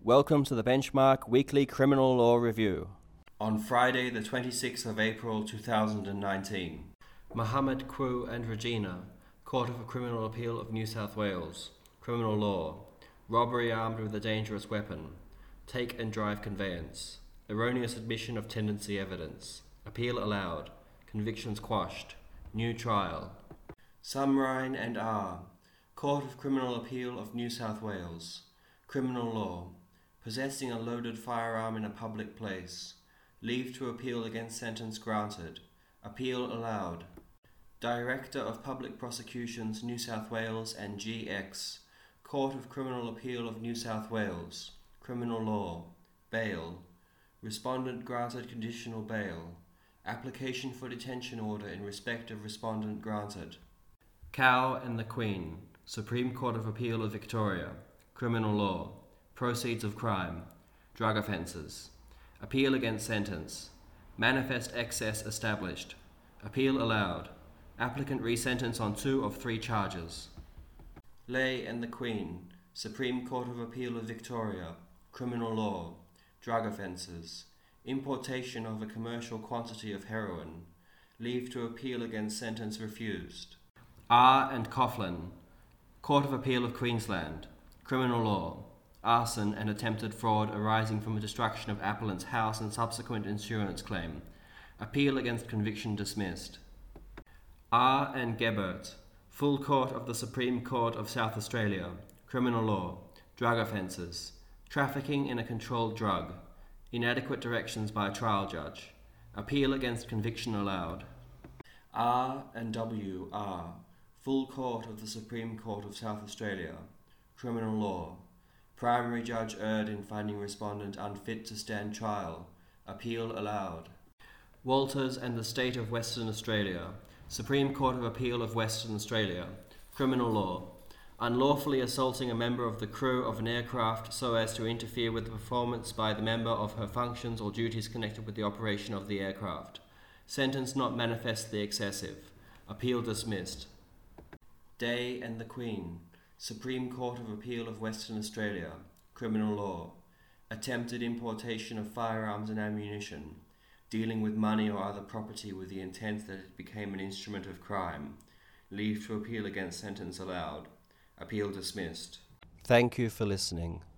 Welcome to the Benchmark Weekly Criminal Law Review. On Friday, the 26th of April 2019, Mohammed Kwu and Regina, Court of Criminal Appeal of New South Wales, Criminal Law, Robbery armed with a dangerous weapon, Take and drive conveyance, Erroneous admission of tendency evidence, Appeal allowed, Convictions quashed, New trial. Sumrine and R, Court of Criminal Appeal of New South Wales, Criminal Law, Possessing a loaded firearm in a public place, Leave to appeal against sentence granted, Appeal allowed. Director of Public Prosecutions New South Wales and GX, Court of Criminal Appeal of New South Wales, Criminal Law, Bail, Respondent granted conditional bail, Application for detention order in respect of respondent granted. Cow and the Queen, Supreme Court of Appeal of Victoria, Criminal Law, Proceeds of crime, drug offences, Appeal against sentence, Manifest excess established, Appeal allowed, Applicant resentence on 2 of 3 charges. Lay and the Queen, Supreme Court of Appeal of Victoria, Criminal Law, drug offences, Importation of a commercial quantity of heroin, Leave to appeal against sentence refused. R and Coughlin, Court of Appeal of Queensland, Criminal Law, Arson and attempted fraud arising from a destruction of appellant's house and subsequent insurance claim, Appeal against conviction dismissed. R and Gebert, Full Court of the Supreme Court of South Australia, Criminal Law, drug offences, Trafficking in a controlled drug, Inadequate directions by a trial judge, Appeal against conviction allowed. R and W R, Full Court of the Supreme Court of South Australia, Criminal Law, Primary judge erred in finding respondent unfit to stand trial, Appeal allowed. Walters and the State of Western Australia, Supreme Court of Appeal of Western Australia, Criminal Law, unlawfully assaulting a member of the crew of an aircraft so as to interfere with the performance by the member of her functions or duties connected with the operation of the aircraft. Sentence not manifestly excessive. Appeal dismissed. Day and the Queen, Supreme Court of Appeal of Western Australia, Criminal Law, attempted importation of firearms and ammunition, dealing with money or other property with the intent that it became an instrument of crime, Leave to appeal against sentence allowed, Appeal dismissed. Thank you for listening.